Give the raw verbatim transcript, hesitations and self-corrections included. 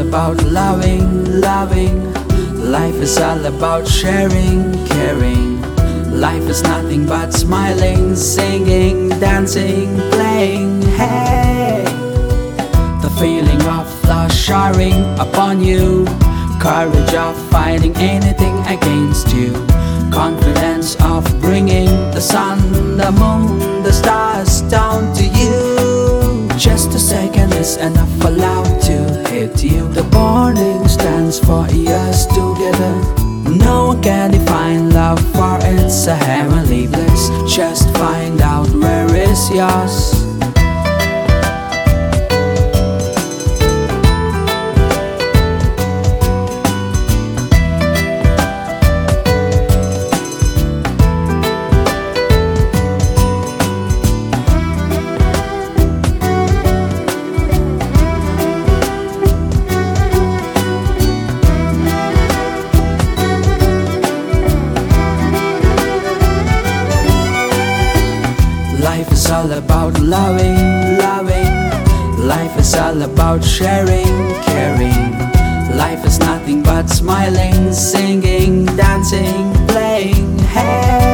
about loving, loving. Life is all about sharing, caring. Life is nothing but smiling, singing, dancing, playing. Hey, the feeling of love showering upon you, courage of fighting anything against you, confidence of bringing the sun, the moon, the stars down to you. Just a second is enough for love to hit you. The bonding stands for years together. No one can define love, for it's a heavenly bliss. Just find out where is yours. Life is all about loving, loving. Life is all about sharing, caring. Life is nothing but smiling, singing, dancing, playing. Hey,